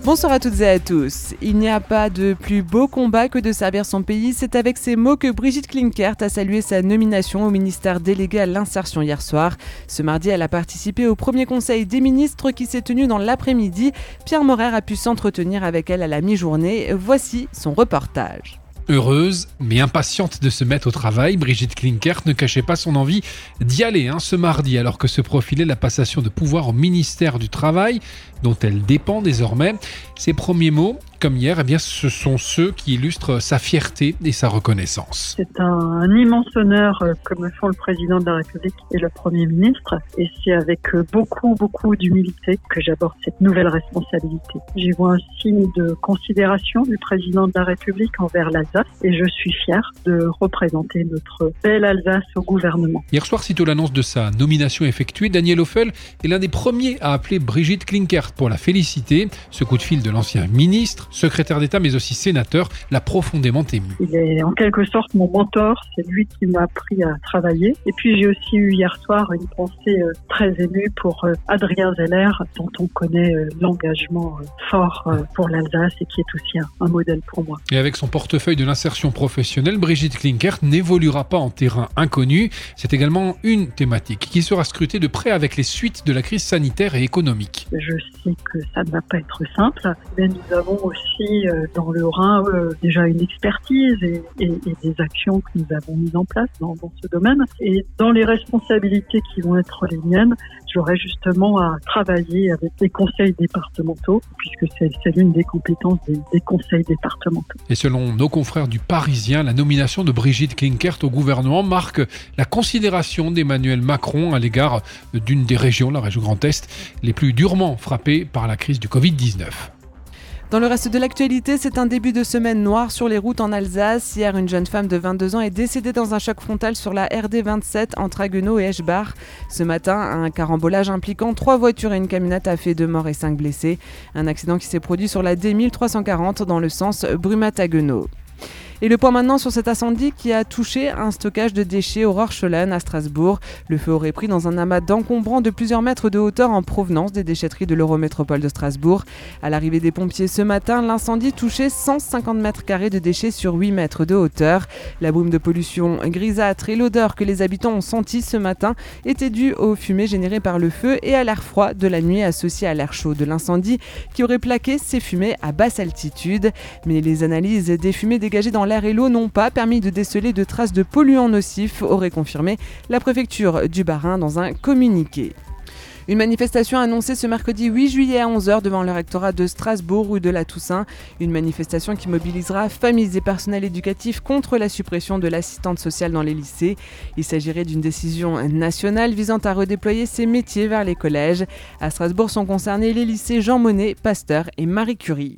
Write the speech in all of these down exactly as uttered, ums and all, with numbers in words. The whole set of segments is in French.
Bonsoir à toutes et à tous. Il n'y a pas de plus beau combat que de servir son pays. C'est avec ces mots que Brigitte Klinkert a salué sa nomination au ministère délégué à l'insertion hier soir. Ce mardi, elle a participé au premier conseil des ministres qui s'est tenu dans l'après-midi. Pierre Morer a pu s'entretenir avec elle à la mi-journée. Voici son reportage. Heureuse, mais impatiente de se mettre au travail, Brigitte Klinkert ne cachait pas son envie d'y aller hein, ce mardi, alors que se profilait la passation de pouvoir au ministère du Travail, dont elle dépend désormais. Ses premiers mots, comme hier, eh bien, ce sont ceux qui illustrent sa fierté et sa reconnaissance. C'est un, un immense honneur euh, que me font le président de la République et le Premier ministre, et c'est avec euh, beaucoup, beaucoup d'humilité que j'aborde cette nouvelle responsabilité. J'y vois un signe de considération du président de la République envers l'Alsace, et je suis fière de représenter notre belle Alsace au gouvernement. Hier soir, sitôt l'annonce de sa nomination effectuée, Daniel Hoffel est l'un des premiers à appeler Brigitte Klinkert pour la féliciter. Ce coup de fil de l'ancien ministre, secrétaire d'État mais aussi sénateur, l'a profondément ému. Il est en quelque sorte mon mentor, c'est lui qui m'a appris à travailler. Et puis j'ai aussi eu hier soir une pensée euh, très émue pour euh, Adrien Zeller, dont on connaît euh, l'engagement euh, fort euh, pour l'Alsace et qui est aussi un, un modèle pour moi. Et avec son portefeuille de l'insertion professionnelle, Brigitte Klinkert n'évoluera pas en terrain inconnu. C'est également une thématique qui sera scrutée de près avec les suites de la crise sanitaire et économique. Je sais que ça ne va pas être simple, mais nous avons aussi euh, dans le Rhin euh, déjà une expertise et, et, et des actions que nous avons mises en place dans, dans ce domaine. Et dans les responsabilités qui vont être les miennes, j'aurai justement à travailler avec les conseils départementaux, puisque c'est, c'est l'une des compétences des, des conseils départementaux. Et selon nos confrères du Parisien, la nomination de Brigitte Klinkert au gouvernement marque la considération d'Emmanuel Macron à l'égard d'une des régions, la région Grand Est, les plus durement frappées par la crise du covid dix-neuf. Dans le reste de l'actualité, c'est un début de semaine noire sur les routes en Alsace. Hier, une jeune femme de vingt-deux ans est décédée dans un choc frontal sur la R D vingt-sept entre Haguenau et Eschbach. Ce matin, un carambolage impliquant trois voitures et une camionnette a fait deux morts et cinq blessés. Un accident qui s'est produit sur la D mille trois cent quarante dans le sens Brumat-Haguenau. Et le point maintenant sur cet incendie qui a touché un stockage de déchets au Rorschollen à Strasbourg. Le feu aurait pris dans un amas d'encombrants de plusieurs mètres de hauteur en provenance des déchetteries de l'Eurométropole de Strasbourg. À l'arrivée des pompiers ce matin, l'incendie touchait cent cinquante mètres carrés de déchets sur huit mètres de hauteur. La brume de pollution grisâtre et l'odeur que les habitants ont sentie ce matin étaient dues aux fumées générées par le feu et à l'air froid de la nuit associé à l'air chaud de l'incendie qui aurait plaqué ces fumées à basse altitude. Mais les analyses des fumées dégagées dans l'air et l'eau n'ont pas permis de déceler de traces de polluants nocifs, aurait confirmé la préfecture du Bas-Rhin dans un communiqué. Une manifestation annoncée ce mercredi huit juillet à onze heures devant le rectorat de Strasbourg, rue de la Toussaint. Une manifestation qui mobilisera familles et personnels éducatifs contre la suppression de l'assistante sociale dans les lycées. Il s'agirait d'une décision nationale visant à redéployer ces métiers vers les collèges. À Strasbourg sont concernés les lycées Jean Monnet, Pasteur et Marie Curie.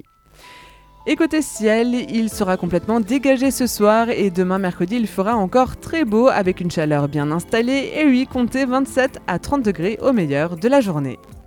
Et côté ciel, il sera complètement dégagé ce soir et demain mercredi, il fera encore très beau avec une chaleur bien installée et oui, comptez vingt-sept à trente degrés au meilleur de la journée.